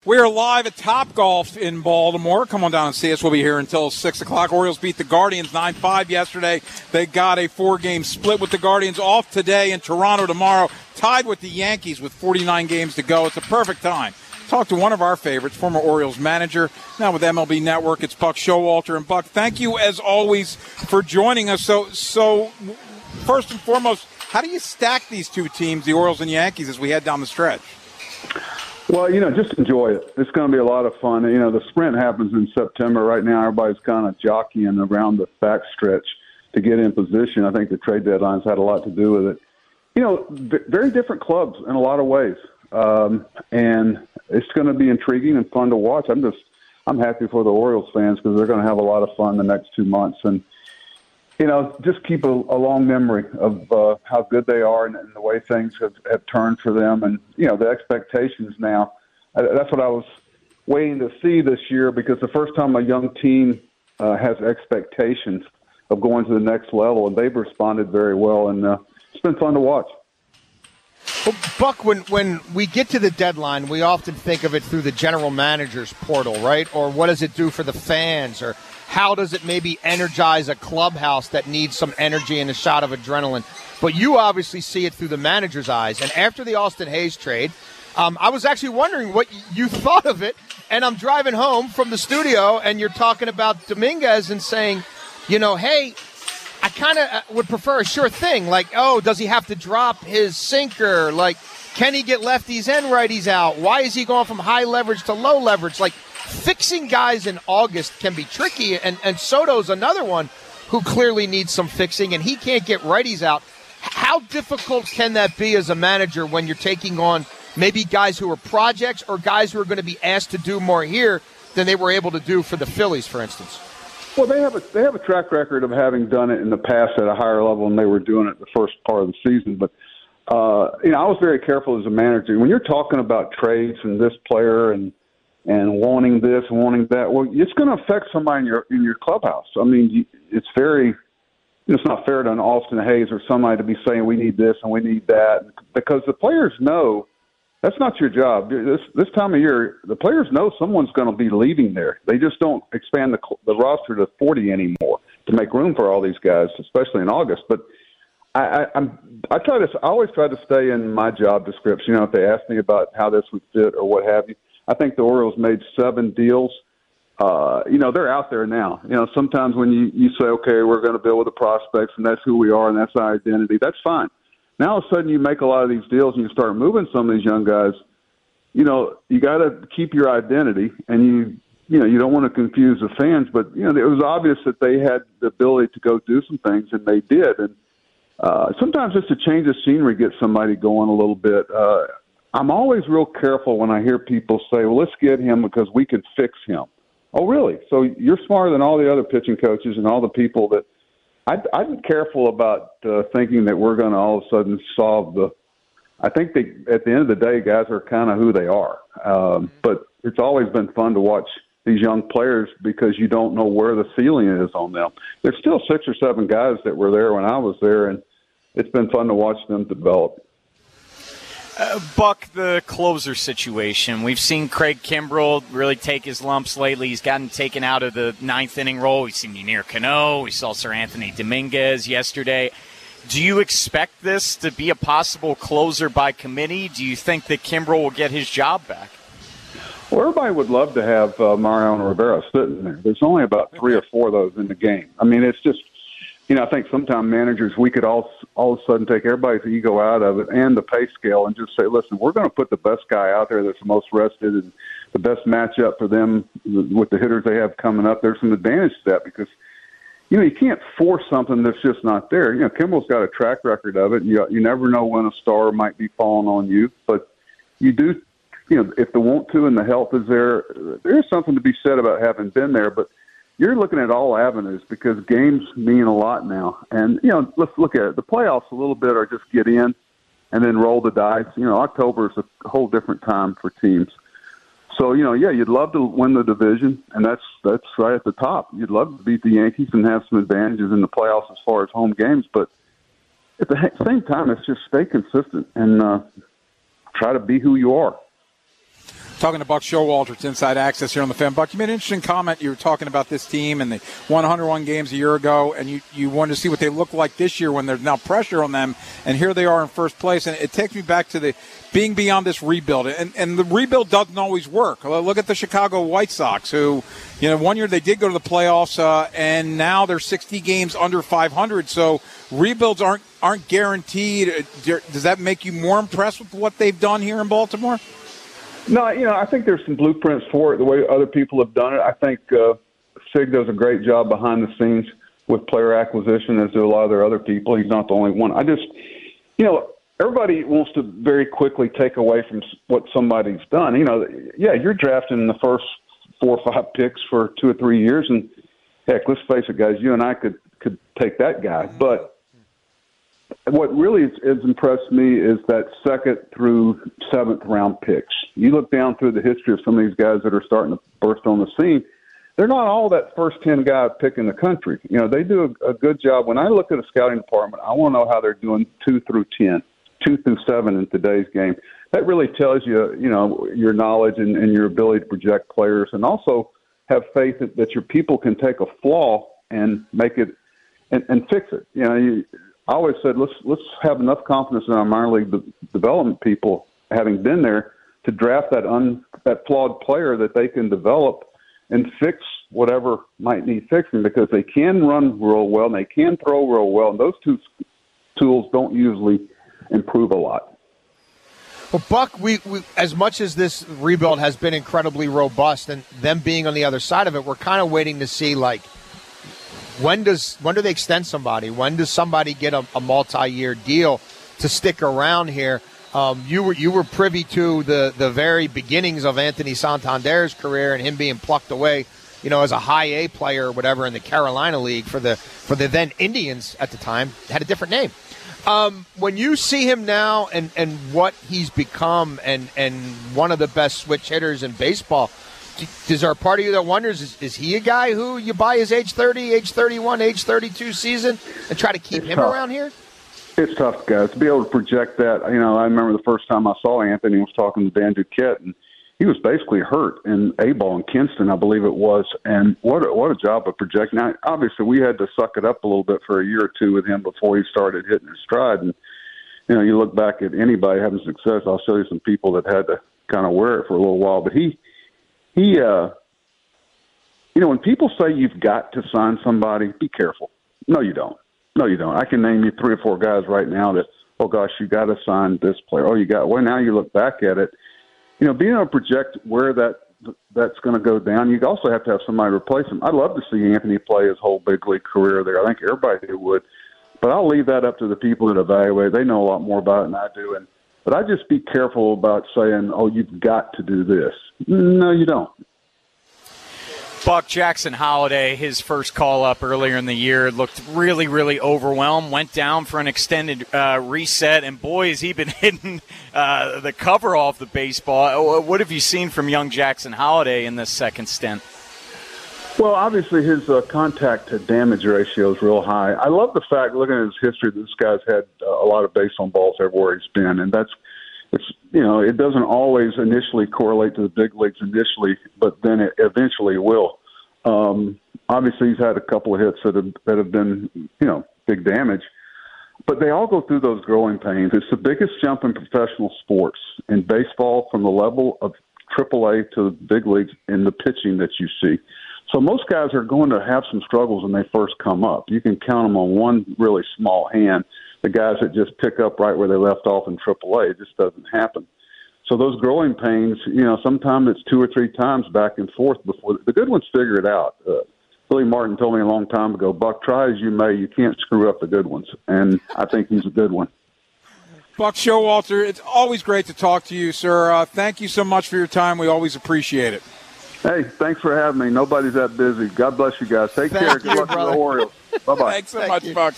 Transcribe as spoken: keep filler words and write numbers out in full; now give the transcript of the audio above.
We are live at Topgolf in Baltimore. Come on down and see us. We'll be here until six o'clock. Orioles beat the Guardians nine five yesterday. They got a four-game split with the Guardians, off today in Toronto tomorrow, tied with the Yankees with forty-nine games to go. It's a perfect time. Talk to one of our favorites, former Orioles manager, now with M L B Network. It's Buck Showalter. And, Buck, thank you, as always, for joining us. So, so first and foremost, how do you stack these two teams, the Orioles and Yankees, as we head down the stretch? Well, you know, just enjoy it. It's going to be a lot of fun. You know, the sprint happens in September. Right now, everybody's kind of jockeying around the back stretch to get in position. I think the trade deadline's had a lot to do with it. You know, v- very different clubs in a lot of ways. Um, and it's going to be intriguing and fun to watch. I'm just, I'm happy for the Orioles fans because they're going to have a lot of fun the next two months. And, you know, just keep a, a long memory of uh, how good they are and, and the way things have, have turned for them. And, you know, the expectations now, uh, that's what I was waiting to see this year, because the first time a young team uh, has expectations of going to the next level, and they've responded very well. And uh, it's been fun to watch. Well, Buck, when, when we get to the deadline, we often think of it through the general manager's portal, right? Or what does it do for the fans? Or how does it maybe energize a clubhouse that needs some energy and a shot of adrenaline? But you obviously see it through the manager's eyes. And after the Austin Hayes trade, um, I was actually wondering what you thought of it. And I'm driving home from the studio, and you're talking about Dominguez and saying, you know, hey, I kind of would prefer a sure thing. Like, oh, does he have to drop his sinker? Like, can he get lefties and righties out? Why is he going from high leverage to low leverage? Like, fixing guys in August can be tricky, and, and Soto's another one who clearly needs some fixing, and he can't get righties out. How difficult can that be as a manager when you're taking on maybe guys who are projects or guys who are going to be asked to do more here than they were able to do for the Phillies, for instance? Well, they have a they have a track record of having done it in the past at a higher level than they were doing it the first part of the season. But uh, you know, I was very careful as a manager when you're talking about trades and this player and and wanting this, wanting that. Well, it's going to affect somebody in your in your clubhouse. I mean, you, it's very it's not fair to an Austin Hayes or somebody to be saying we need this and we need that, because the players know that's not your job. This this time of year, the players know someone's going to be leaving there. They just don't expand the the roster to forty anymore to make room for all these guys, especially in August. But I, I I'm I try to I always try to stay in my job description. You know, if they ask me about how this would fit or what have you, I think the Orioles made seven deals. Uh, you know, they're out there now. You know, sometimes when you you say, okay, we're going to build with the prospects and that's who we are and that's our identity, that's fine. Now, all of a sudden, you make a lot of these deals and you start moving some of these young guys. You know, you got to keep your identity, and you, you know, you don't want to confuse the fans. But you know, it was obvious that they had the ability to go do some things, and they did. And uh, sometimes just a change of scenery gets somebody going a little bit. Uh, I'm always real careful when I hear people say, "Well, let's get him because we can fix him." Oh, really? So you're smarter than all the other pitching coaches and all the people that. I'd, I'd be careful about uh, thinking that we're going to all of a sudden solve the – I think they, at the end of the day, guys are kind of who they are. Um, but it's always been fun to watch these young players because you don't know where the ceiling is on them. There's still six or seven guys that were there when I was there, and it's been fun to watch them develop. Uh, Buck, the closer situation. We've seen Craig Kimbrell really take his lumps lately. He's gotten taken out of the ninth inning role. We've seen Yennier Cano. We saw Sir Anthony Dominguez yesterday. Do you expect this to be a possible closer by committee? Do you think that Kimbrell will get his job back? Well, everybody would love to have uh, Mariano Rivera sitting there. There's only about three or four of those in the game. I mean, it's just, you know, I think sometimes managers, we could all all of a sudden take everybody's ego out of it and the pay scale and just say, listen, we're going to put the best guy out there that's the most rested and the best matchup for them with the hitters they have coming up. There's some advantage to that because, you know, you can't force something that's just not there. You know, Kimbrell's got a track record of it. And you, you never know when a star might be falling on you, but you do, you know, if the want to and the health is there, there's something to be said about having been there, but you're looking at all avenues because games mean a lot now. And, you know, let's look at it. The playoffs a little bit are just get in and then roll the dice. You know, October is a whole different time for teams. So, you know, yeah, you'd love to win the division, and that's that's right at the top. You'd love to beat the Yankees and have some advantages in the playoffs as far as home games. But at the same time, it's just stay consistent and uh, try to be who you are. Talking to Buck Showalter, it's Inside Access here on the Fan. Buck, you made an interesting comment. You were talking about this team and they won one hundred one games a year ago, and you, you wanted to see what they look like this year when there's now pressure on them, and here they are in first place. And it takes me back to the being beyond this rebuild. And, and the rebuild doesn't always work. Look at the Chicago White Sox, who, you know, one year they did go to the playoffs, uh, and now they're sixty games under five hundred. So rebuilds aren't aren't guaranteed. Does that make you more impressed with what they've done here in Baltimore? No, you know, I think there's some blueprints for it, the way other people have done it. I think uh, Sig does a great job behind the scenes with player acquisition, as do a lot of their other people. He's not the only one. I just, you know, everybody wants to very quickly take away from what somebody's done. You know, yeah, you're drafting in the first four or five picks for two or three years, and heck, let's face it, guys, you and I could, could take that guy. But what really has, has impressed me is that second through seventh round picks. You look down through the history of some of these guys that are starting to burst on the scene, they're not all that first ten guy pick in the country. You know, they do a, a good job. When I look at a scouting department, I want to know how they're doing two through ten, two through seven in today's game. That really tells you, you know, your knowledge and, and your ability to project players, and also have faith that, that your people can take a flaw and make it and, and fix it. You know, you, I always said, let's let's have enough confidence in our minor league de- development people, having been there, to draft that un that flawed player that they can develop and fix whatever might need fixing, because they can run real well and they can throw real well, and those two tools don't usually improve a lot. Well, Buck, we, we as much as this rebuild has been incredibly robust, and them being on the other side of it, we're kind of waiting to see, like, When does when do they extend somebody? When does somebody get a, a multi-year deal to stick around here? Um, you were you were privy to the, the very beginnings of Anthony Santander's career and him being plucked away, you know, as a high A player or whatever in the Carolina League for the for the then Indians at the time. Had a different name. Um, when you see him now and, and what he's become and, and one of the best switch hitters in baseball, is there a part of you that wonders, is, is he a guy who you buy his age thirty, age thirty-one, age thirty-two season and try to keep it's him tough. around here? It's tough, guys, to be able to project that. You know, I remember the first time I saw Anthony was talking to Dan Duquette, and he was basically hurt in A-ball in Kinston, I believe it was. And what a, what a job of projecting. Now, obviously, we had to suck it up a little bit for a year or two with him before he started hitting his stride. And, you know, you look back at anybody having success, I'll show you some people that had to kind of wear it for a little while. But he – He, uh, you know, when people say you've got to sign somebody, be careful. No, you don't. No, you don't. I can name you three or four guys right now that, oh, gosh, you got to sign this player. Oh, you got – well, now you look back at it. You know, being able to project where that that's going to go down, you also have to have somebody replace him. I'd love to see Anthony play his whole big league career there. I think everybody would. But I'll leave that up to the people that evaluate. They know a lot more about it than I do. And But I just be careful about saying, oh, you've got to do this. No, you don't. Buck, Jackson Holliday, his first call-up earlier in the year, looked really, really overwhelmed, went down for an extended uh, reset, and boy, has he been hitting uh, the cover off the baseball. What have you seen from young Jackson Holliday in this second stint? Well, obviously his uh, contact-to-damage ratio is real high. I love the fact, looking at his history, that this guy's had uh, a lot of base on balls everywhere he's been, and that's It's you know it doesn't always initially correlate to the big leagues initially, but then it eventually will. Um, obviously, he's had a couple of hits that have that have been you know big damage, but they all go through those growing pains. It's the biggest jump in professional sports in baseball from the level of triple A to the big leagues in the pitching that you see. So most guys are going to have some struggles when they first come up. You can count them on one really small hand. The guys that just pick up right where they left off in triple A, it just doesn't happen. So those growing pains, you know, sometimes it's two or three times back and forth before the good ones figure it out. Uh, Billy Martin told me a long time ago, Buck, try as you may, you can't screw up the good ones. And I think he's a good one. Buck Showalter, it's always great to talk to you, sir. Uh, thank you so much for your time. We always appreciate it. Hey, thanks for having me. Nobody's that busy. God bless you guys. Take Thank care. you, Good luck to the Orioles. Bye-bye. Thanks so Thank much, you. Buck.